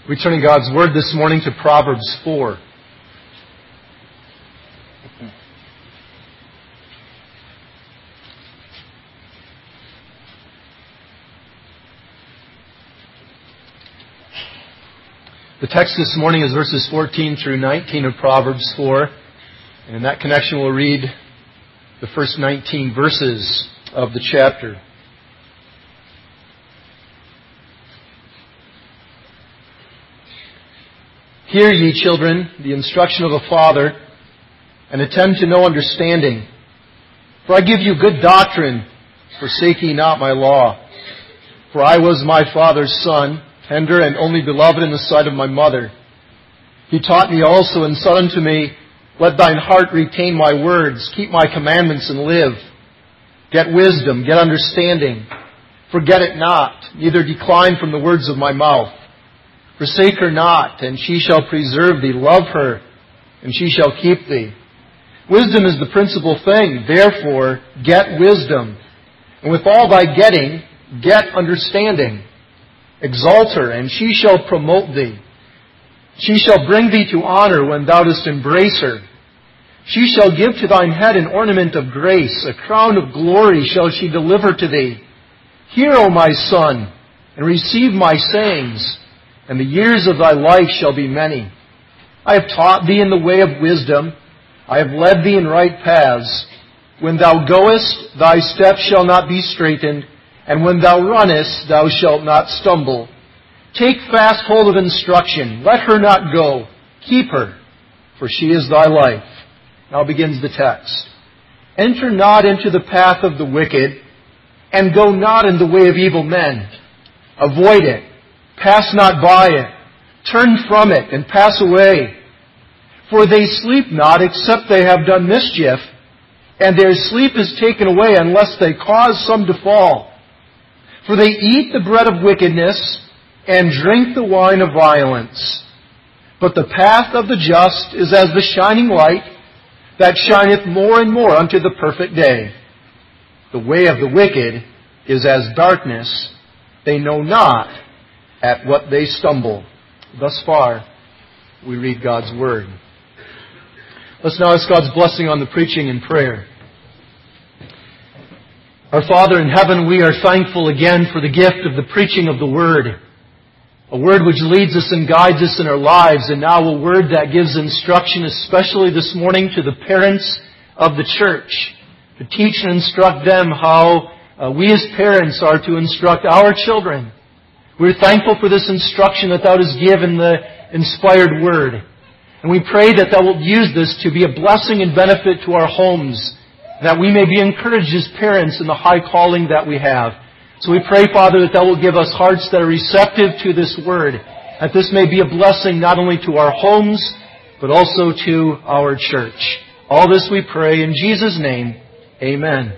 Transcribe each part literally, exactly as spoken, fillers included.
We turn in God's Word this morning to Proverbs four. The text this morning is verses fourteen through nineteen of Proverbs four. And in that connection we'll read the first nineteen verses of the chapter. Hear, ye children, the instruction of a father, and attend to know understanding. For I give you good doctrine, forsake ye not my law. For I was my father's son, tender and only beloved in the sight of my mother. He taught me also and said unto me, Let thine heart retain my words, keep my commandments and live. Get wisdom, get understanding. Forget it not, neither decline from the words of my mouth. Forsake her not, and she shall preserve thee. Love her, and she shall keep thee. Wisdom is the principal thing. Therefore, get wisdom. And with all thy getting, get understanding. Exalt her, and she shall promote thee. She shall bring thee to honor when thou dost embrace her. She shall give to thine head an ornament of grace. A crown of glory shall she deliver to thee. Hear, O my son, and receive my sayings, and the years of thy life shall be many. I have taught thee in the way of wisdom. I have led thee in right paths. When thou goest, thy steps shall not be straitened, and when thou runnest, thou shalt not stumble. Take fast hold of instruction. Let her not go. Keep her, for she is thy life. Now begins the text. Enter not into the path of the wicked, and go not in the way of evil men. Avoid it. Pass not by it. Turn from it and pass away. For they sleep not except they have done mischief, and their sleep is taken away unless they cause some to fall. For they eat the bread of wickedness and drink the wine of violence. But the path of the just is as the shining light that shineth more and more unto the perfect day. The way of the wicked is as darkness. They know not at what they stumble. Thus far, we read God's Word. Let's now ask God's blessing on the preaching and prayer. Our Father in heaven, we are thankful again for the gift of the preaching of the Word. A Word which leads us and guides us in our lives, and now a Word that gives instruction, especially this morning to the parents of the church, to teach and instruct them how uh, we as parents are to instruct our children. We're thankful for this instruction that Thou hast given the inspired Word. And we pray that Thou wilt use this to be a blessing and benefit to our homes, that we may be encouraged as parents in the high calling that we have. So we pray, Father, that Thou wilt give us hearts that are receptive to this Word, that this may be a blessing not only to our homes, but also to our church. All this we pray in Jesus' name. Amen.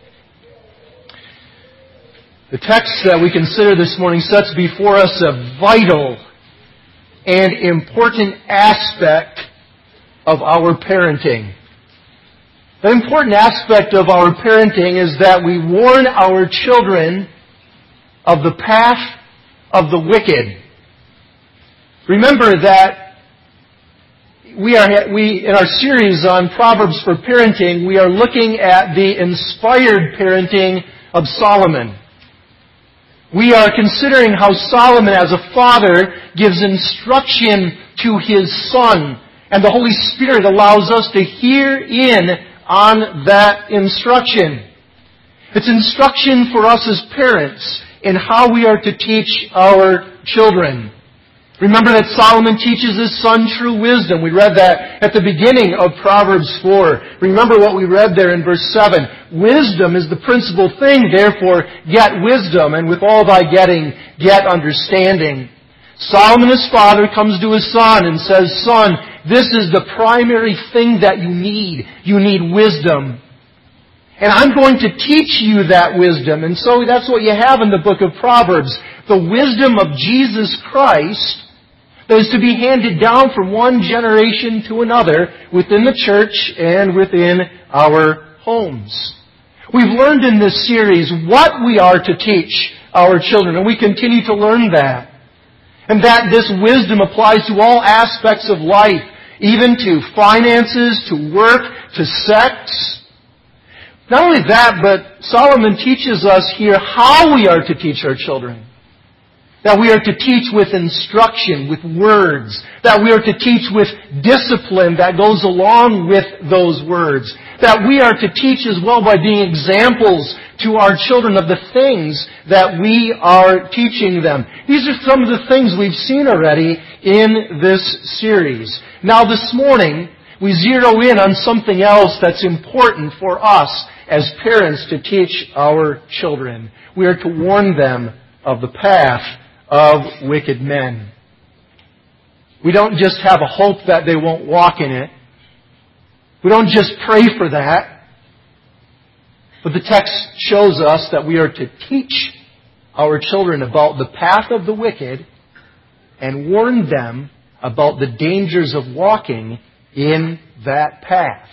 The text that we consider this morning sets before us a vital and important aspect of our parenting. The important aspect of our parenting is that we warn our children of the path of the wicked. Remember that we are we in our series on Proverbs for parenting, we are looking at the inspired parenting of Solomon. We are considering how Solomon as a father gives instruction to his son, and the Holy Spirit allows us to hear in on that instruction. It's instruction for us as parents in how we are to teach our children. Remember that Solomon teaches his son true wisdom. We read that at the beginning of Proverbs four. Remember what we read there in verse seven. Wisdom is the principal thing, therefore get wisdom, and with all thy getting, get understanding. Solomon, his father, comes to his son and says, Son, this is the primary thing that you need. You need wisdom. And I'm going to teach you that wisdom. And so that's what you have in the book of Proverbs. The wisdom of Jesus Christ that is to be handed down from one generation to another within the church and within our homes. We've learned in this series what we are to teach our children, and we continue to learn that. And that this wisdom applies to all aspects of life, even to finances, to work, to sex. Not only that, but Solomon teaches us here how we are to teach our children. That we are to teach with instruction, with words. That we are to teach with discipline that goes along with those words. That we are to teach as well by being examples to our children of the things that we are teaching them. These are some of the things we've seen already in this series. Now this morning, we zero in on something else that's important for us as parents to teach our children. We are to warn them of the path of wicked men. We don't just have a hope that they won't walk in it. We don't just pray for that. But the text shows us that we are to teach our children about the path of the wicked and warn them about the dangers of walking in that path.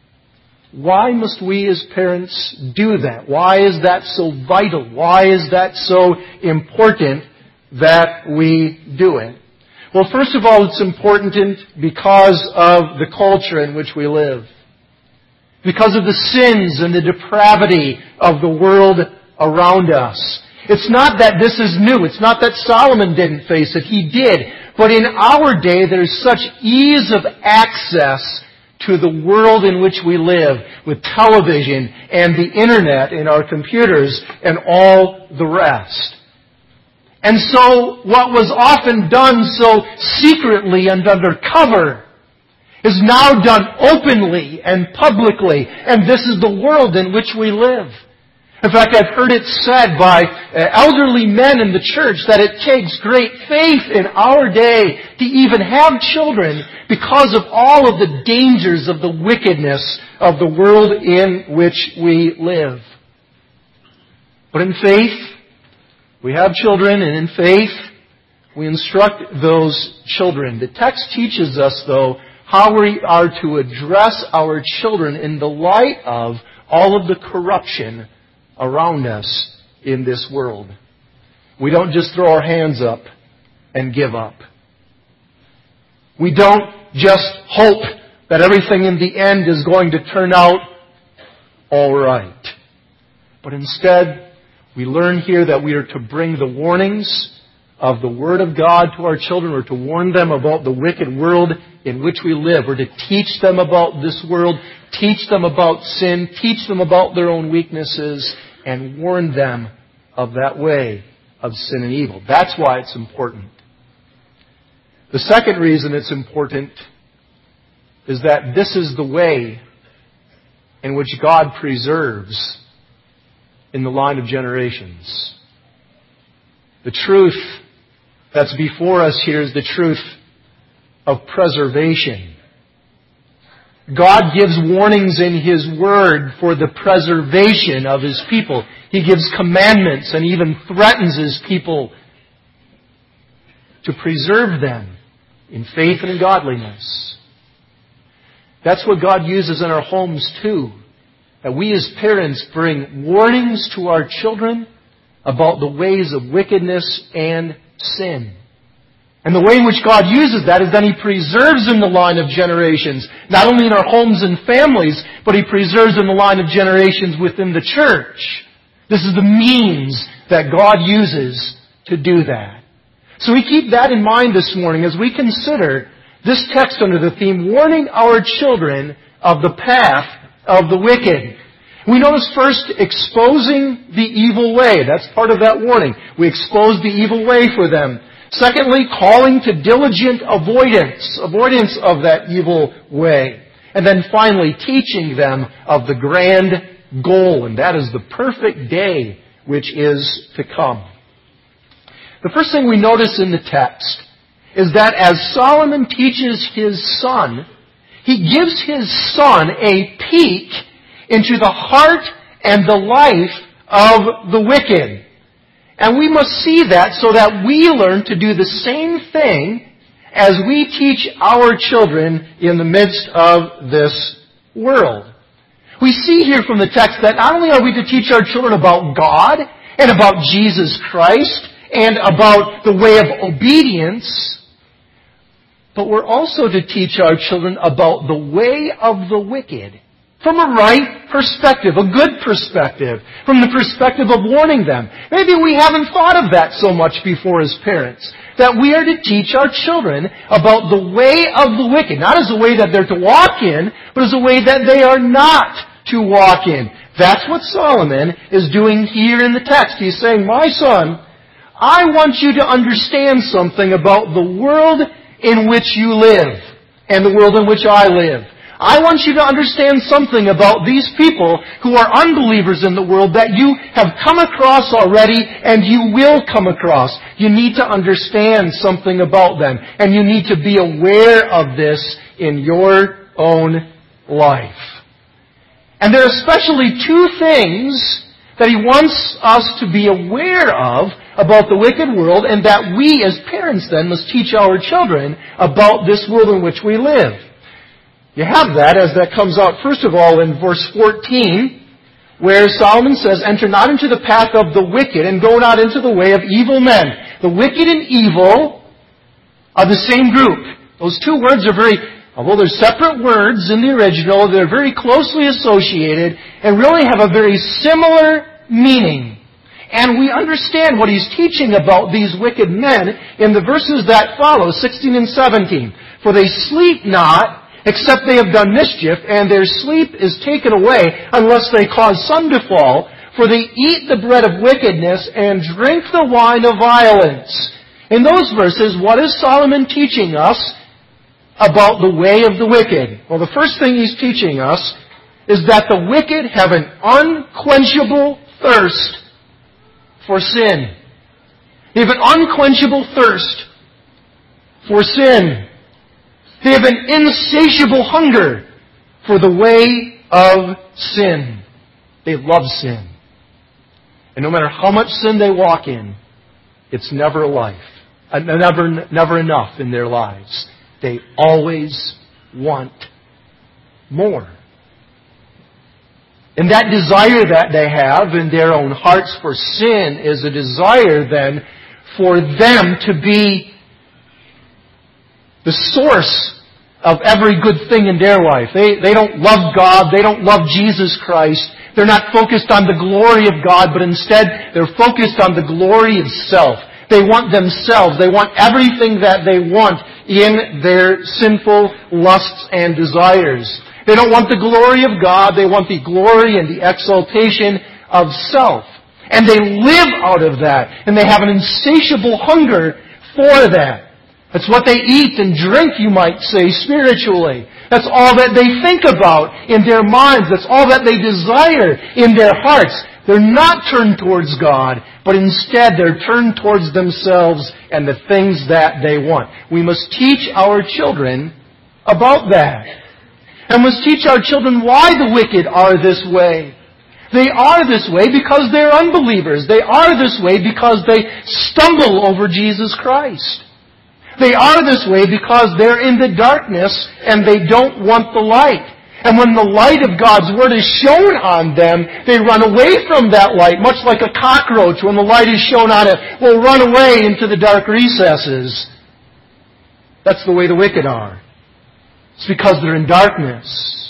Why must we as parents do that? Why is that so vital? Why is that so important that we do it? Well, first of all, it's important because of the culture in which we live. Because of the sins and the depravity of the world around us. It's not that this is new. It's not that Solomon didn't face it. He did. But in our day, there's such ease of access to the world in which we live with television and the internet and our computers and all the rest. And so what was often done so secretly and undercover is now done openly and publicly. And this is the world in which we live. In fact, I've heard it said by elderly men in the church that it takes great faith in our day to even have children because of all of the dangers of the wickedness of the world in which we live. But in faith, we have children, and in faith, we instruct those children. The text teaches us, though, how we are to address our children in the light of all of the corruption around us in this world. We don't just throw our hands up and give up. We don't just hope that everything in the end is going to turn out all right. But instead, we learn here that we are to bring the warnings of the Word of God to our children. We're to warn them about the wicked world in which we live. We're to teach them about this world, teach them about sin, teach them about their own weaknesses, and warn them of that way of sin and evil. That's why it's important. The second reason it's important is that this is the way in which God preserves in the line of generations. The truth that's before us here is the truth of preservation. God gives warnings in His Word for the preservation of His people. He gives commandments and even threatens His people to preserve them in faith and in godliness. That's what God uses in our homes too. That we as parents bring warnings to our children about the ways of wickedness and sin. And the way in which God uses that is then He preserves in the line of generations, not only in our homes and families, but He preserves in the line of generations within the church. This is the means that God uses to do that. So we keep that in mind this morning as we consider this text under the theme, warning our children of the path of the wicked. We notice first exposing the evil way. That's part of that warning. We expose the evil way for them. Secondly, calling to diligent avoidance, avoidance of that evil way. And then finally, teaching them of the grand goal, and that is the perfect day which is to come. The first thing we notice in the text is that as Solomon teaches his son, he gives his son a peek into the heart and the life of the wicked. And we must see that so that we learn to do the same thing as we teach our children in the midst of this world. We see here from the text that not only are we to teach our children about God and about Jesus Christ and about the way of obedience, but we're also to teach our children about the way of the wicked. From a right perspective, a good perspective, from the perspective of warning them. Maybe we haven't thought of that so much before as parents, that we are to teach our children about the way of the wicked, not as a way that they're to walk in, but as a way that they are not to walk in. That's what Solomon is doing here in the text. He's saying, my son, I want you to understand something about the world in which you live and the world in which I live. I want you to understand something about these people who are unbelievers in the world that you have come across already and you will come across. You need to understand something about them, and you need to be aware of this in your own life. And there are especially two things that he wants us to be aware of about the wicked world, and that we as parents then must teach our children about this world in which we live. You have that as that comes out, first of all, in verse fourteen, where Solomon says, enter not into the path of the wicked, and go not into the way of evil men. The wicked and evil are the same group. Those two words are very, although they're separate words in the original, they're very closely associated, and really have a very similar meaning. And we understand what he's teaching about these wicked men in the verses that follow, sixteen and seventeen. For they sleep not, except they have done mischief, and their sleep is taken away unless they cause sun to fall. For they eat the bread of wickedness and drink the wine of violence. In those verses, what is Solomon teaching us about the way of the wicked? Well, the first thing he's teaching us is that the wicked have an unquenchable thirst for sin. They have an unquenchable thirst for sin. They have an insatiable hunger for the way of sin. They love sin. And no matter how much sin they walk in, it's never life, never, never enough in their lives. They always want more. And that desire that they have in their own hearts for sin is a desire then for them to be the source of every good thing in their life. They, they don't love God. They don't love Jesus Christ. They're not focused on the glory of God, but instead they're focused on the glory of self. They want themselves. They want everything that they want in their sinful lusts and desires. They don't want the glory of God. They want the glory and the exaltation of self. And they live out of that. And they have an insatiable hunger for that. That's what they eat and drink, you might say, spiritually. That's all that they think about in their minds. That's all that they desire in their hearts. They're not turned towards God, but instead they're turned towards themselves and the things that they want. We must teach our children about that. And must teach our children why the wicked are this way. They are this way because they're unbelievers. They are this way because they stumble over Jesus Christ. They are this way because they're in the darkness and they don't want the light. And when the light of God's Word is shown on them, they run away from that light, much like a cockroach when the light is shown on it will run away into the dark recesses. That's the way the wicked are. It's because they're in darkness.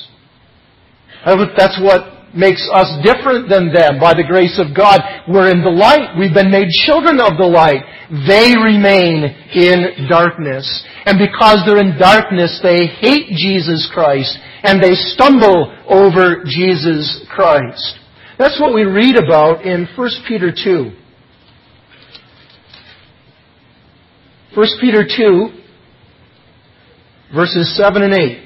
That's what makes us different than them. By the grace of God, we're in the light. We've been made children of the light. They remain in darkness. And because they're in darkness, they hate Jesus Christ and they stumble over Jesus Christ. That's what we read about in First Peter two. First Peter two, verses seven and eight.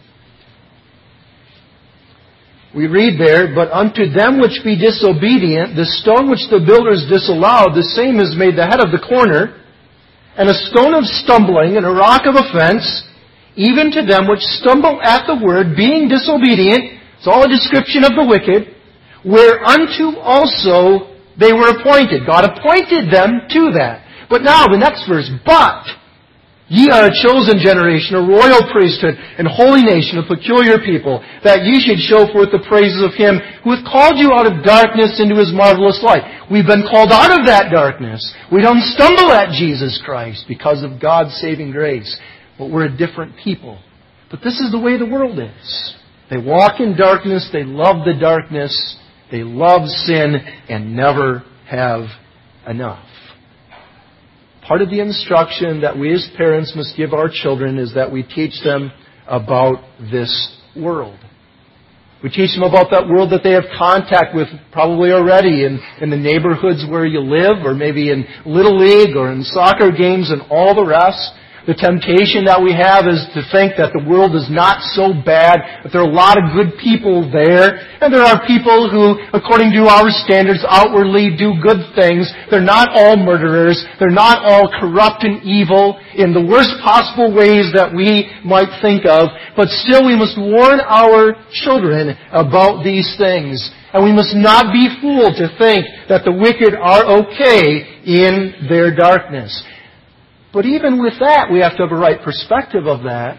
We read there, but unto them which be disobedient, the stone which the builders disallowed, the same is made the head of the corner, and a stone of stumbling, and a rock of offense, even to them which stumble at the word, being disobedient. It's all a description of the wicked, whereunto also they were appointed. God appointed them to that. But now, the next verse, but Ye are a chosen generation, a royal priesthood, and holy nation, a peculiar people, that ye should show forth the praises of Him who hath called you out of darkness into His marvelous light. We've been called out of that darkness. We don't stumble at Jesus Christ because of God's saving grace, but we're a different people. But this is the way the world is. They walk in darkness, they love the darkness, they love sin, and never have enough. Part of the instruction that we as parents must give our children is that we teach them about this world. We teach them about that world that they have contact with probably already in, in the neighborhoods where you live, or maybe in Little League or in soccer games and all the rest. The temptation that we have is to think that the world is not so bad, that there are a lot of good people there, and there are people who, according to our standards, outwardly do good things. They're not all murderers. They're not all corrupt and evil in the worst possible ways that we might think of. But still, we must warn our children about these things. And we must not be fooled to think that the wicked are okay in their darkness. But even with that, we have to have a right perspective of that.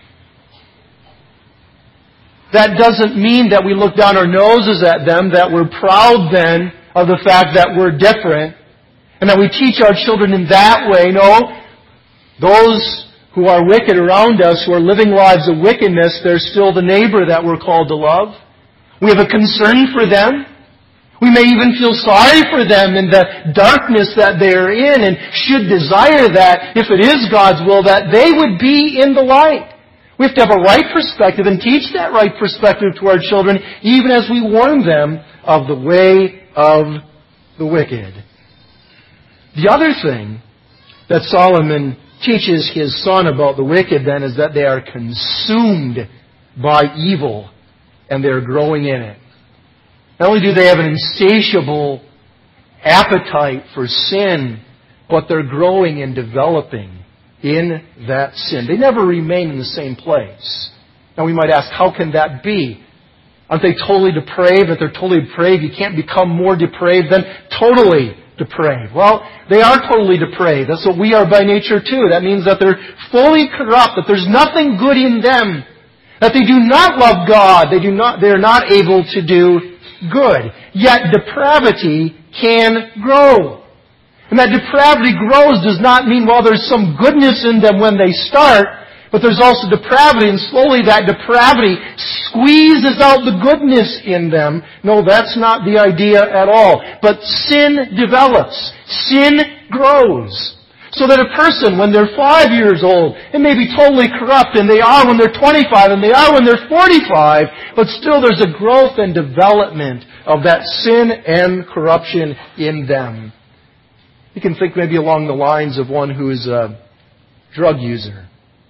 That doesn't mean that we look down our noses at them, that we're proud then of the fact that we're different, and that we teach our children in that way. No, those who are wicked around us, who are living lives of wickedness, they're still the neighbor that we're called to love. We have a concern for them. We may even feel sorry for them in the darkness that they are in, and should desire that, if it is God's will, that they would be in the light. We have to have a right perspective and teach that right perspective to our children, even as we warn them of the way of the wicked. The other thing that Solomon teaches his son about the wicked then is that they are consumed by evil and they're growing in it. Not only do they have an insatiable appetite for sin, but they're growing and developing in that sin. They never remain in the same place. Now we might ask, how can that be? Aren't they totally depraved? If they're totally depraved, you can't become more depraved than totally depraved. Well, they are totally depraved. That's what we are by nature too. That means that they're fully corrupt, that there's nothing good in them, that they do not love God, they do not, they are not able to do good. Yet depravity can grow. And that depravity grows does not mean, well, there's some goodness in them when they start, but there's also depravity, and slowly that depravity squeezes out the goodness in them. No, that's not the idea at all. But sin develops. Sin grows. So that a person, when they're five years old, it may be totally corrupt, and they are when they're twenty-five, and they are when they're forty-five, but still there's a growth and development of that sin and corruption in them. You can think maybe along the lines of one who is a drug user.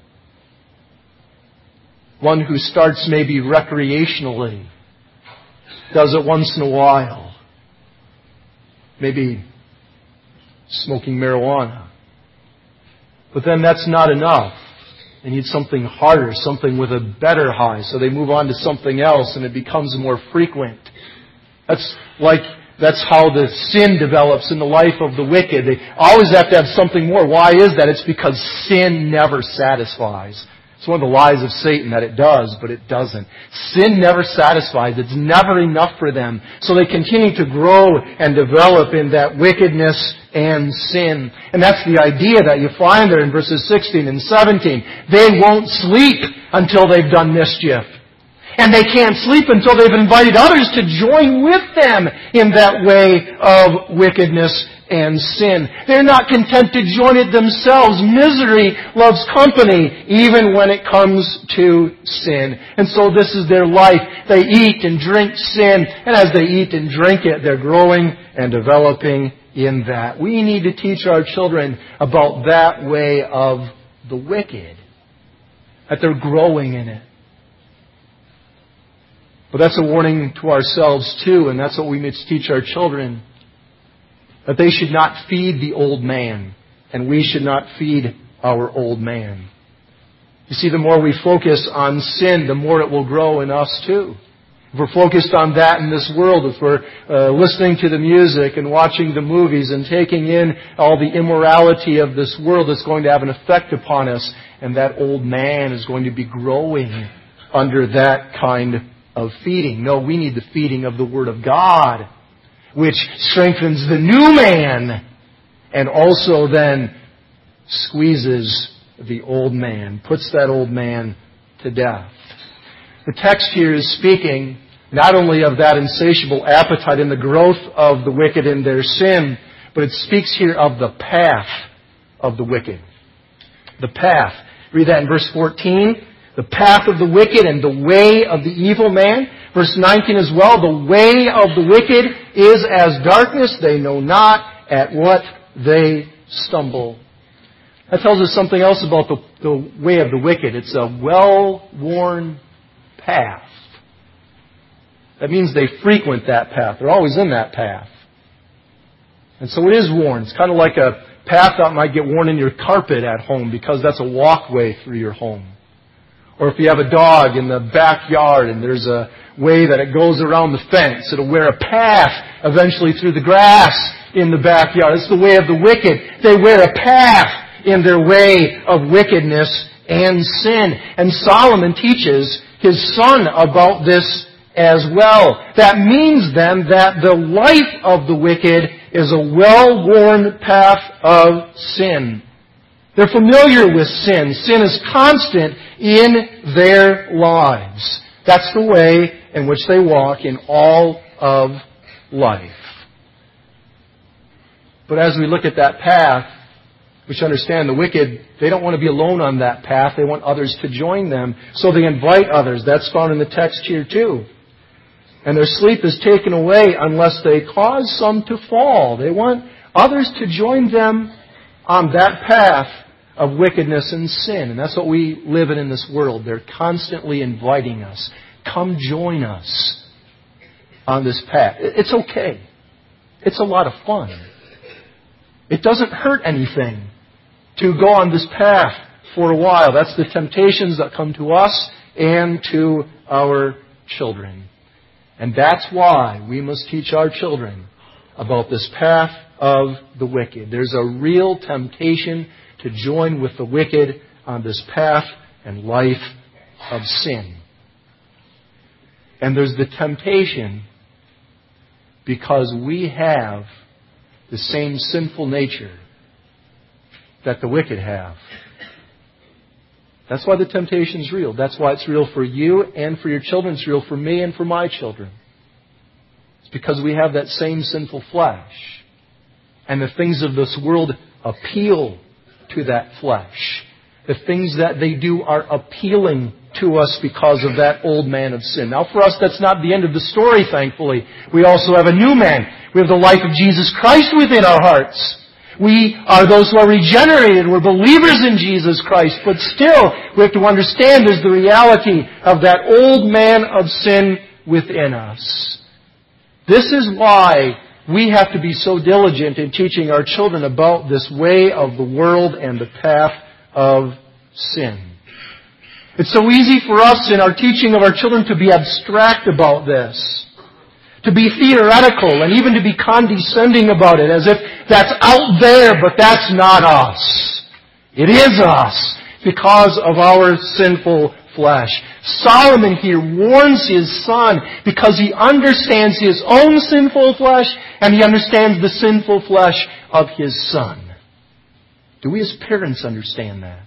One who starts maybe recreationally, does it once in a while. Maybe smoking marijuana. But then that's not enough. They need something harder, something with a better high. So they move on to something else and it becomes more frequent. That's like, that's how the sin develops in the life of the wicked. They always have to have something more. Why is that? It's because sin never satisfies. It's one of the lies of Satan that it does, but it doesn't. Sin never satisfies. It's never enough for them. So they continue to grow and develop in that wickedness and sin. And that's the idea that you find there in verses sixteen and seventeen. They won't sleep until they've done mischief. And they can't sleep until they've invited others to join with them in that way of wickedness and sin. They're not content to join it themselves. Misery loves company, even when it comes to sin. And so this is their life. They eat and drink sin, and as they eat and drink it, they're growing and developing in that. We need to teach our children about that way of the wicked, that they're growing in it. But that's a warning to ourselves too, and that's what we must teach our children. That they should not feed the old man, and we should not feed our old man. You see, the more we focus on sin, the more it will grow in us too. if we're focused on that in this world, if we're uh, listening to the music and watching the movies and taking in all the immorality of this world, it's going to have an effect upon us. And that old man is going to be growing under that kind of feeding. No, we need the feeding of the Word of God, which strengthens the new man and also then squeezes the old man, puts that old man to death. The text here is speaking not only of that insatiable appetite and the growth of the wicked in their sin, but it speaks here of the path of the wicked. The path. Read that in verse fourteen. The path of the wicked and the way of the evil man. Verse nineteen as well. The way of the wicked is as darkness. They know not at what they stumble. That tells us something else about the, the way of the wicked. It's a well-worn path. That means they frequent that path. They're always in that path. And so it is worn. It's kind of like a path that might get worn in your carpet at home because that's a walkway through your home. Or if you have a dog in the backyard and there's a way that it goes around the fence, it'll wear a path eventually through the grass in the backyard. It's the way of the wicked. They wear a path in their way of wickedness and sin. And Solomon teaches his son about this as well. That means then that the life of the wicked is a well-worn path of sin. They're familiar with sin. Sin is constant in their lives. That's the way in which they walk in all of life. But as we look at that path, we should understand the wicked, they don't want to be alone on that path. They want others to join them. So they invite others. That's found in the text here too. And their sleep is taken away unless they cause some to fall. They want others to join them on that path of wickedness and sin. And that's what we live in in this world. They're constantly inviting us. Come join us on this path. It's okay. It's a lot of fun. It doesn't hurt anything to go on this path for a while. That's the temptations that come to us and to our children. And that's why we must teach our children about this path of the wicked. There's a real temptation to join with the wicked on this path and life of sin. And there's the temptation because we have the same sinful nature that the wicked have. That's why the temptation is real. That's why it's real for you and for your children. It's real for me and for my children. It's because we have that same sinful flesh. And the things of this world appeal to that flesh. The things that they do are appealing to us because of that old man of sin. Now for us, that's not the end of the story, thankfully. We also have a new man. We have the life of Jesus Christ within our hearts. We are those who are regenerated. We're believers in Jesus Christ. But still, we have to understand there's the reality of that old man of sin within us. This is why we have to be so diligent in teaching our children about this way of the world and the path of sin. It's so easy for us in our teaching of our children to be abstract about this, to be theoretical, and even to be condescending about it, as if that's out there, but that's not us. It is us, because of our sinful flesh. Solomon here warns his son because he understands his own sinful flesh, and he understands the sinful flesh of his son. Do we as parents understand that?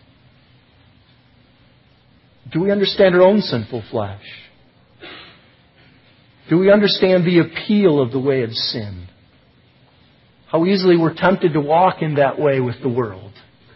Do we understand our own sinful flesh? Do we understand the appeal of the way of sin? How easily we're tempted to walk in that way with the world.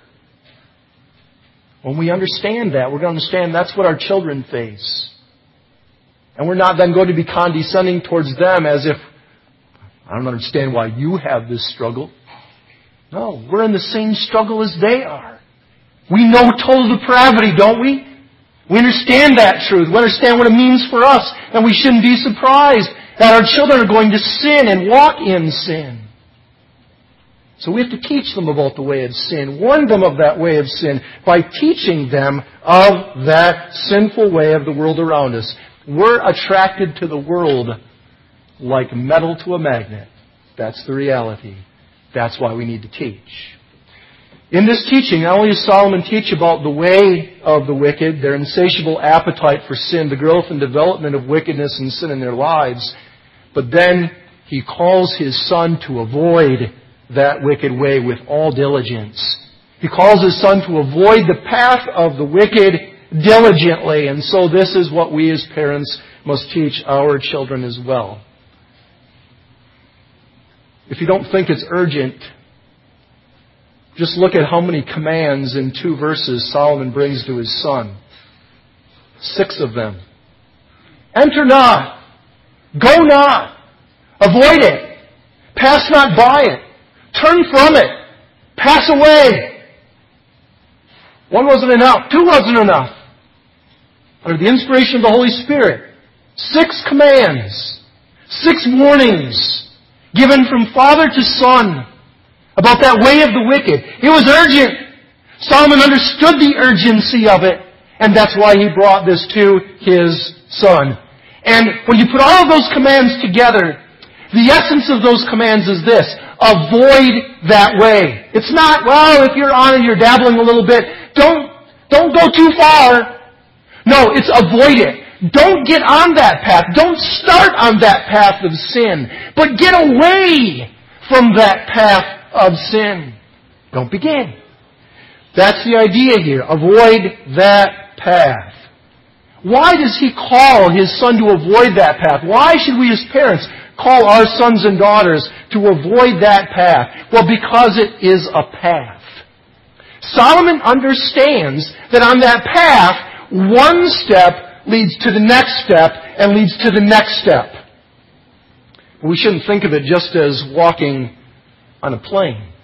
When we understand that, we're going to understand that's what our children face. And we're not then going to be condescending towards them as if, I don't understand why you have this struggle. No, we're in the same struggle as they are. We know total depravity, don't we? We understand that truth. We understand what it means for us. And we shouldn't be surprised that our children are going to sin and walk in sin. So we have to teach them about the way of sin, warn them of that way of sin by teaching them of that sinful way of the world around us. We're attracted to the world like metal to a magnet. That's the reality. That's why we need to teach. In this teaching, not only does Solomon teach about the way of the wicked, their insatiable appetite for sin, the growth and development of wickedness and sin in their lives, but then he calls his son to avoid that wicked way with all diligence. He calls his son to avoid the path of the wicked diligently. And so this is what we as parents must teach our children as well. If you don't think it's urgent, just look at how many commands in two verses Solomon brings to his son. Six of them. Enter not. Go not. Avoid it. Pass not by it. Turn from it. Pass away. One wasn't enough. Two wasn't enough. Under the inspiration of the Holy Spirit, six commands, six warnings given from father to son about that way of the wicked. It was urgent. Solomon understood the urgency of it, and that's why he brought this to his son. And when you put all of those commands together, the essence of those commands is this: avoid that way. It's not, well, if you're on it, you're dabbling a little bit, don't, don't go too far. No, it's avoid it. Don't get on that path. Don't start on that path of sin. But get away from that path of sin. Don't begin. That's the idea here. Avoid that path. Why does he call his son to avoid that path? Why should we as parents call our sons and daughters to avoid that path? Well, because it is a path. Solomon understands that on that path, one step leads to the next step and leads to the next step. We shouldn't think of it just as walking on a plane.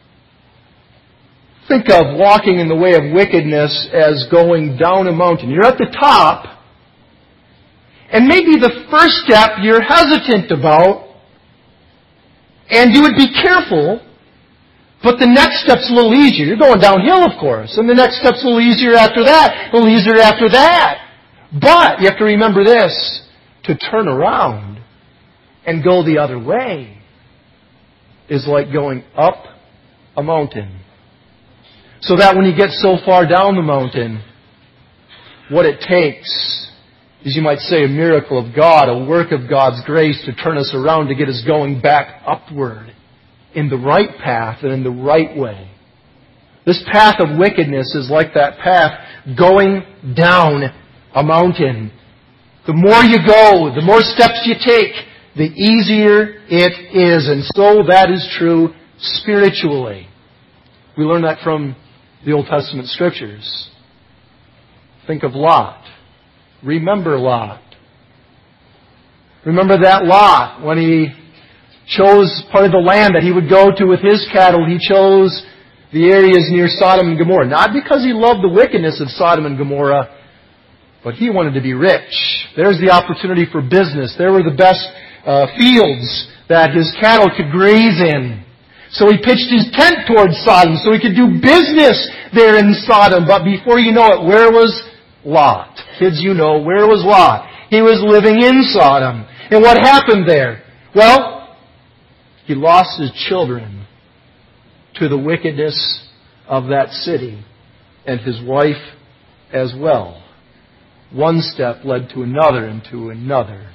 Think of walking in the way of wickedness as going down a mountain. You're at the top, and maybe the first step you're hesitant about, and you would be careful, but the next step's a little easier. You're going downhill, of course, and the next step's a little easier after that, a little easier after that. But you have to remember this: to turn around and go the other way is like going up a mountain. So that when you get so far down the mountain, what it takes is, you might say, a miracle of God, a work of God's grace to turn us around, to get us going back upward in the right path and in the right way. This path of wickedness is like that path going down a mountain. The more you go, the more steps you take, the easier it is. And so that is true spiritually. We learn that from the Old Testament Scriptures. Think of Lot. Remember Lot. Remember that Lot, when he chose part of the land that he would go to with his cattle, he chose the areas near Sodom and Gomorrah. Not because he loved the wickedness of Sodom and Gomorrah, but he wanted to be rich. There's the opportunity for business. There were the best uh, fields that his cattle could graze in. So he pitched his tent towards Sodom so he could do business there in Sodom. But before you know it, where was Lot? Kids, you know, where was Lot? He was living in Sodom. And what happened there? Well, he lost his children to the wickedness of that city, and his wife as well. One step led to another and to another.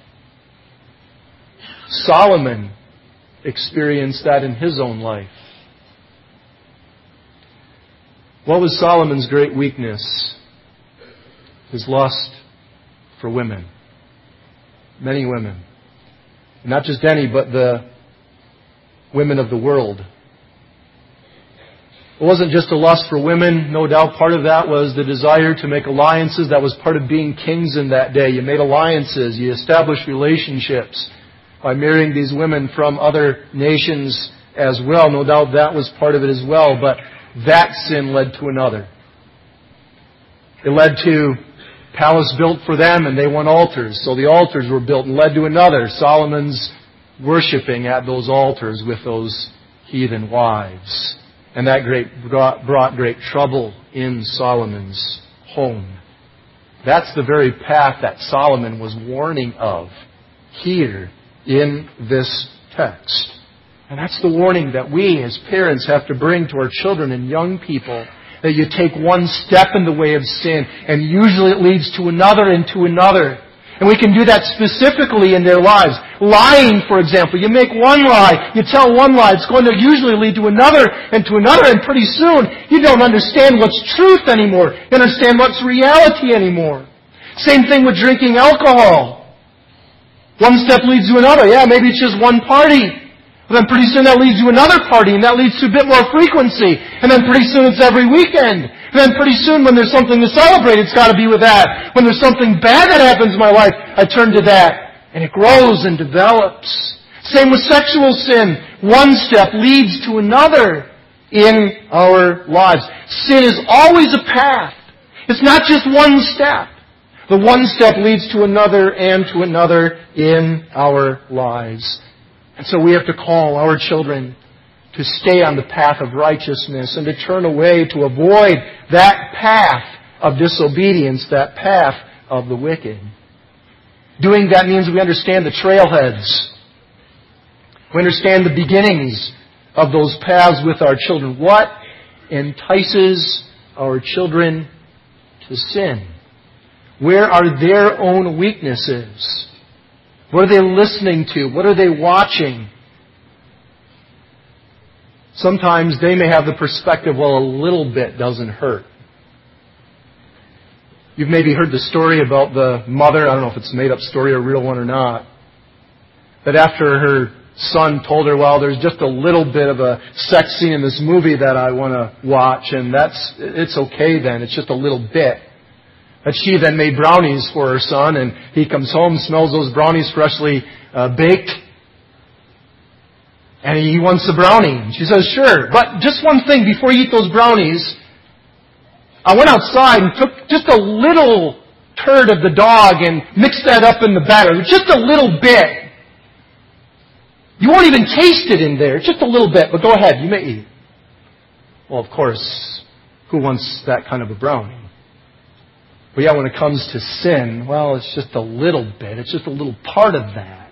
Solomon experienced that in his own life. What was Solomon's great weakness? His lust for women. Many women. Not just any, but the women of the world. It wasn't just a lust for women. No doubt part of that was the desire to make alliances. That was part of being kings in that day. You made alliances. You established relationships by marrying these women from other nations as well. No doubt that was part of it as well. But that sin led to another. It led to palace built for them, and they want altars. So the altars were built and led to another. Solomon's worshiping at those altars with those heathen wives. And that great brought, brought great trouble in Solomon's home. That's the very path that Solomon was warning of here in this text. And that's the warning that we as parents have to bring to our children and young people. That you take one step in the way of sin, and usually it leads to another and to another. And we can do that specifically in their lives. Lying, for example. You make one lie, you tell one lie, it's going to usually lead to another and to another, and pretty soon you don't understand what's truth anymore. You don't understand what's reality anymore. Same thing with drinking alcohol. One step leads to another. Yeah, maybe it's just one party. But then pretty soon that leads to another party, and that leads to a bit more frequency. And then pretty soon it's every weekend. And then pretty soon when there's something to celebrate, it's got to be with that. When there's something bad that happens in my life, I turn to that. And it grows and develops. Same with sexual sin. One step leads to another in our lives. Sin is always a path. It's not just one step. The one step leads to another and to another in our lives. And so we have to call our children to stay on the path of righteousness and to turn away to avoid that path of disobedience, that path of the wicked. Doing that means we understand the trailheads. We understand the beginnings of those paths with our children. What entices our children to sin? Where are their own weaknesses? What are they listening to? What are they watching? Sometimes they may have the perspective, well, a little bit doesn't hurt. You've maybe heard the story about the mother, I don't know if it's a made-up story or a real one or not, that after her son told her, well, there's just a little bit of a sex scene in this movie that I want to watch, and that's it's okay then, it's just a little bit. That she then made brownies for her son, and he comes home, smells those brownies freshly uh, baked, and he wants the brownie. And she says, sure, but just one thing, before you eat those brownies, I went outside and took just a little turd of the dog and mixed that up in the batter, just a little bit. You won't even taste it in there, just a little bit, but go ahead, you may eat. Well, of course, who wants that kind of a brownie? But yeah, when it comes to sin, well, it's just a little bit. It's just a little part of that.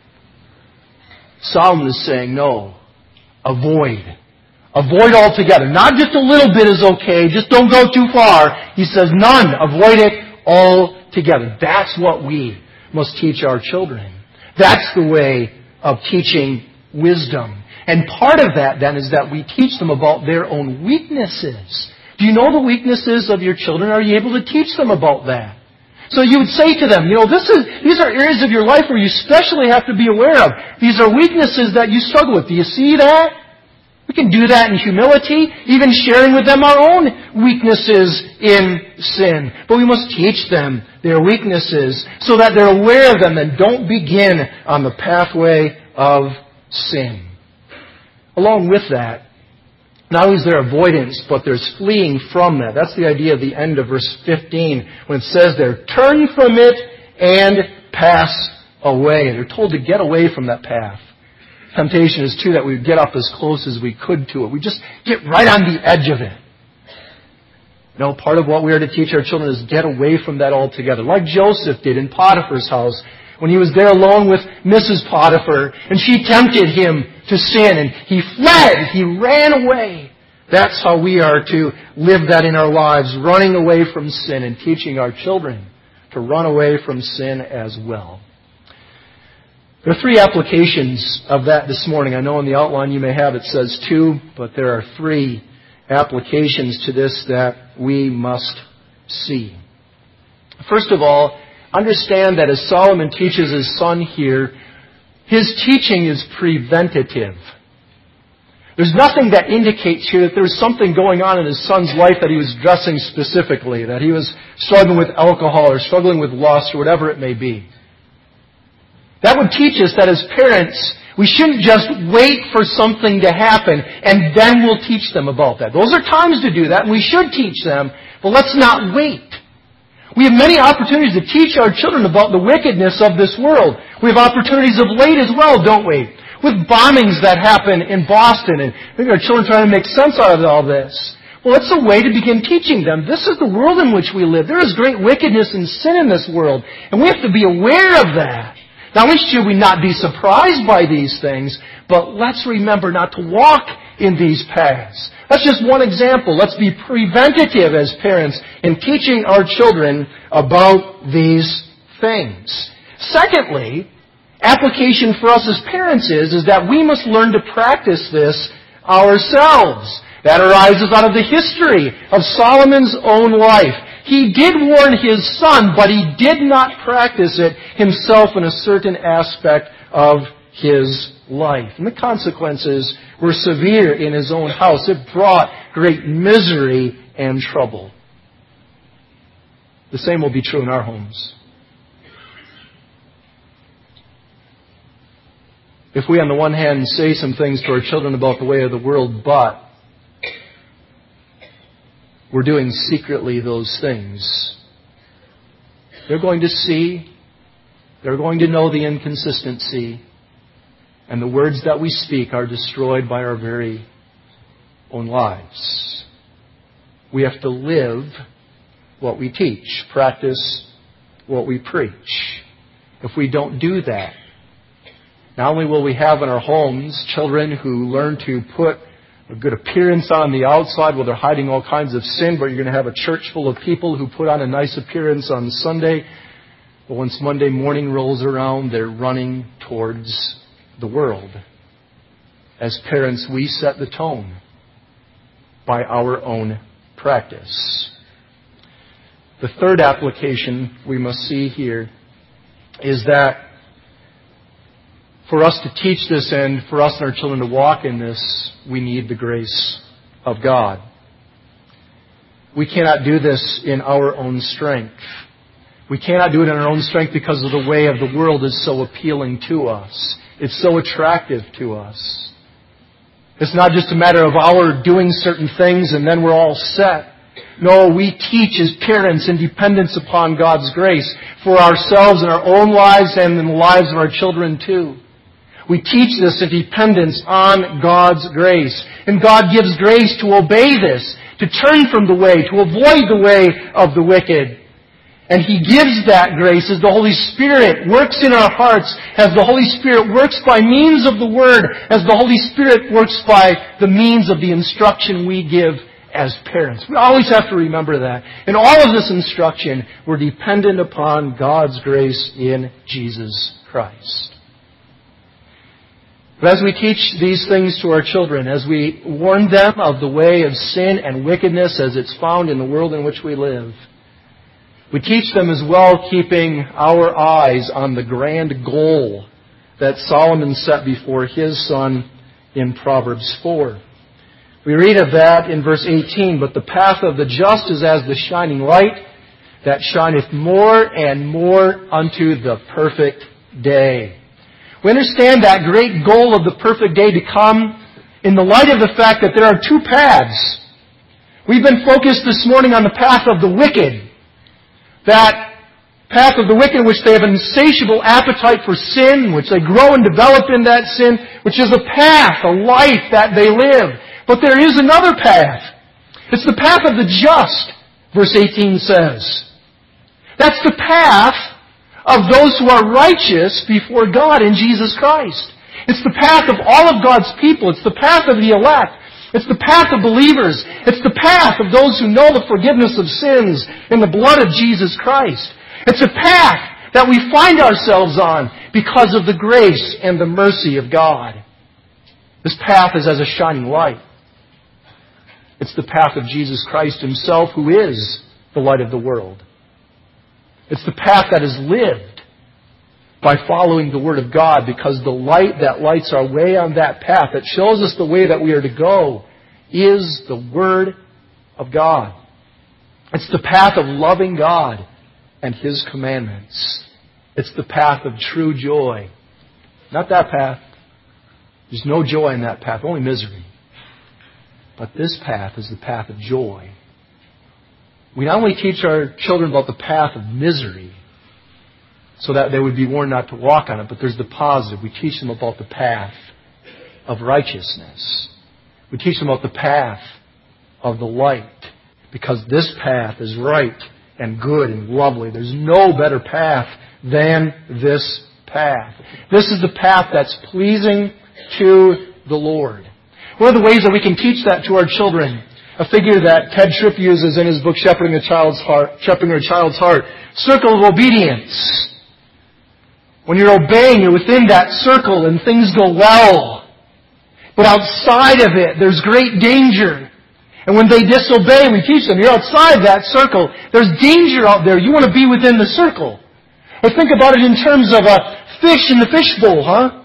Solomon is saying, no, avoid. Avoid altogether. Not just a little bit is okay. Just don't go too far. He says none. Avoid it altogether. That's what we must teach our children. That's the way of teaching wisdom. And part of that, then, is that we teach them about their own weaknesses. Do you know the weaknesses of your children? Are you able to teach them about that? So you would say to them, you know, this is these are areas of your life where you especially have to be aware of. These are weaknesses that you struggle with. Do you see that? We can do that in humility, even sharing with them our own weaknesses in sin. But we must teach them their weaknesses so that they're aware of them and don't begin on the pathway of sin. Along with that, not only is there avoidance, but there's fleeing from that. That's the idea of the end of verse fifteen, when it says there, turn from it and pass away. They're told to get away from that path. Temptation is, too, that we get up as close as we could to it. We just get right on the edge of it. No, part of what we are to teach our children is get away from that altogether. Like Joseph did in Potiphar's house, when he was there alone with Missus Potiphar, and she tempted him to sin, and he fled, he ran away. That's how we are to live that in our lives, running away from sin and teaching our children to run away from sin as well. There are three applications of that this morning. I know in the outline you may have it says two, but there are three applications to this that we must see. First of all, understand that as Solomon teaches his son here, his teaching is preventative. There's nothing that indicates here that there's something going on in his son's life that he was addressing specifically, that he was struggling with alcohol or struggling with lust or whatever it may be. That would teach us that as parents, we shouldn't just wait for something to happen and then we'll teach them about that. Those are times to do that, and we should teach them, but let's not wait. We have many opportunities to teach our children about the wickedness of this world. We have opportunities of late as well, don't we? With bombings that happen in Boston, and maybe our children trying to make sense out of all this. Well, it's a way to begin teaching them. This is the world in which we live. There is great wickedness and sin in this world, and we have to be aware of that. Not only should we not be surprised by these things, but let's remember not to walk in these paths. That's just one example. Let's be preventative as parents in teaching our children about these things. Secondly, application for us as parents is, is that we must learn to practice this ourselves. That arises out of the history of Solomon's own life. He did warn his son, but he did not practice it himself in a certain aspect of his life. And the consequences were severe in his own house. It brought great misery and trouble. The same will be true in our homes. If we, on the one hand, say some things to our children about the way of the world, but we're doing secretly those things, they're going to see, they're going to know the inconsistency, and the words that we speak are destroyed by our very own lives. We have to live what we teach, practice what we preach. If we don't do that, not only will we have in our homes children who learn to put a good appearance on the outside while they're hiding all kinds of sin, but you're going to have a church full of people who put on a nice appearance on Sunday, but once Monday morning rolls around, they're running towards the world. As parents, we set the tone by our own practice. The third application we must see here is that for us to teach this and for us and our children to walk in this, we need the grace of God. We cannot do this in our own strength. We cannot do it in our own strength because of the way of the world is so appealing to us. It's so attractive to us. It's not just a matter of our doing certain things and then we're all set. No, we teach as parents in dependence upon God's grace for ourselves in our own lives and in the lives of our children too. We teach this in dependence on God's grace. And God gives grace to obey this, to turn from the way, to avoid the way of the wicked. And He gives that grace as the Holy Spirit works in our hearts, as the Holy Spirit works by means of the Word, as the Holy Spirit works by the means of the instruction we give as parents. We always have to remember that. In all of this instruction, we're dependent upon God's grace in Jesus Christ. But as we teach these things to our children, as we warn them of the way of sin and wickedness as it's found in the world in which we live, we teach them as well keeping our eyes on the grand goal that Solomon set before his son in Proverbs four. We read of that in verse eighteen, "But the path of the just is as the shining light that shineth more and more unto the perfect day." We understand that great goal of the perfect day to come in the light of the fact that there are two paths. We've been focused this morning on the path of the wicked. That path of the wicked in which they have an insatiable appetite for sin, which they grow and develop in that sin, which is a path, a life that they live. But there is another path. It's the path of the just, verse eighteen says. That's the path of those who are righteous before God in Jesus Christ. It's the path of all of God's people. It's the path of the elect. It's the path of believers. It's the path of those who know the forgiveness of sins in the blood of Jesus Christ. It's a path that we find ourselves on because of the grace and the mercy of God. This path is as a shining light. It's the path of Jesus Christ Himself, who is the light of the world. It's the path that is lived by following the Word of God, because the light that lights our way on that path, that shows us the way that we are to go, is the Word of God. It's the path of loving God and His commandments. It's the path of true joy. Not that path. There's no joy in that path, only misery. But this path is the path of joy. We not only teach our children about the path of misery, so that they would be warned not to walk on it, but there's the positive. We teach them about the path of righteousness. We teach them about the path of the light. Because this path is right and good and lovely. There's no better path than this path. This is the path that's pleasing to the Lord. One of the ways that we can teach that to our children, a figure that Ted Tripp uses in his book, Shepherding a Child's Heart, Shepherding a Child's Heart, circle of obedience. When you're obeying, you're within that circle and things go well. But outside of it, there's great danger. And when they disobey, we teach them, you're outside that circle. There's danger out there. You want to be within the circle. Or think about it in terms of a fish in the fishbowl, huh?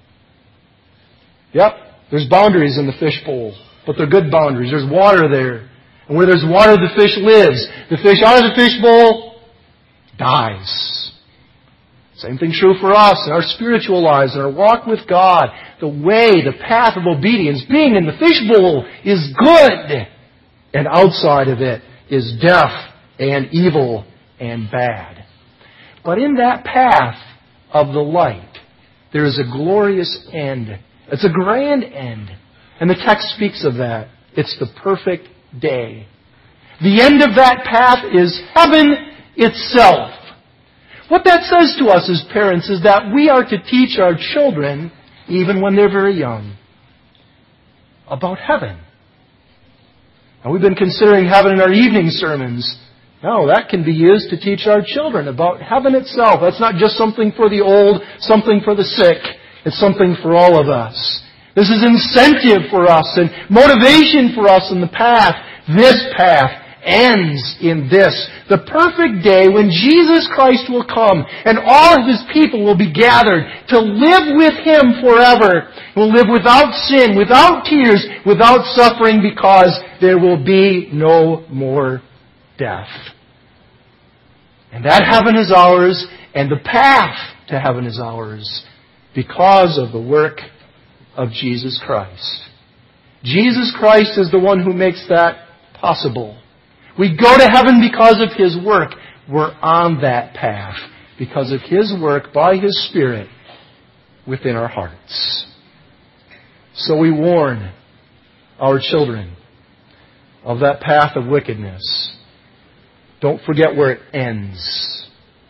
Yep, there's boundaries in the fishbowl. But they're good boundaries. There's water there. And where there's water, the fish lives. The fish out of the fishbowl dies. Same thing true for us in our spiritual lives, in our walk with God. The way, the path of obedience, being in the fishbowl is good. And outside of it is death and evil and bad. But in that path of the light, there is a glorious end. It's a grand end. And the text speaks of that. It's the perfect day. The end of that path is heaven itself. What that says to us as parents is that we are to teach our children, even when they're very young, about heaven. And we've been considering heaven in our evening sermons. No, that can be used to teach our children about heaven itself. That's not just something for the old, something for the sick. It's something for all of us. This is incentive for us and motivation for us in the path. This path ends in this, the perfect day when Jesus Christ will come and all of His people will be gathered to live with Him forever. Will live without sin, without tears, without suffering, because there will be no more death. And that heaven is ours, and the path to heaven is ours because of the work of Jesus Christ. Jesus Christ is the one who makes that possible. We go to heaven because of His work. We're on that path because of His work by His Spirit within our hearts. So we warn our children of that path of wickedness. Don't forget where it ends.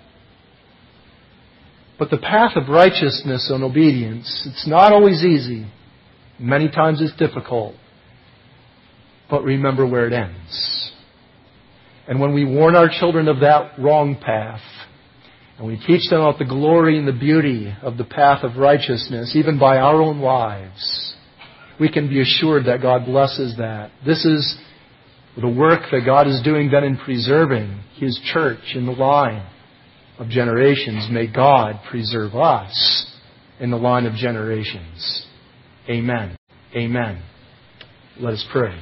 But the path of righteousness and obedience, it's not always easy. Many times it's difficult. But remember where it ends. And when we warn our children of that wrong path, and we teach them about the glory and the beauty of the path of righteousness, even by our own lives, we can be assured that God blesses that. This is the work that God is doing then in preserving His church in the line of generations. May God preserve us in the line of generations. Amen. Amen. Let us pray.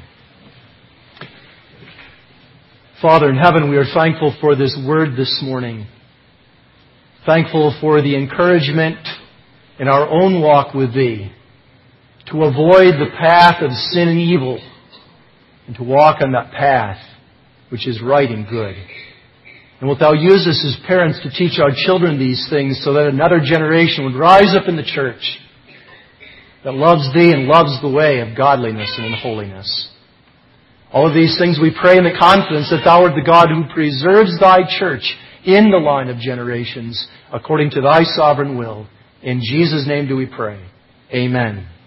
Father in heaven, we are thankful for this word this morning. Thankful for the encouragement in our own walk with Thee to avoid the path of sin and evil and to walk on that path which is right and good. And wilt Thou use us as parents to teach our children these things so that another generation would rise up in the church that loves Thee and loves the way of godliness and in holiness. All of these things we pray in the confidence that Thou art the God who preserves Thy church in the line of generations according to Thy sovereign will. In Jesus' name do we pray. Amen.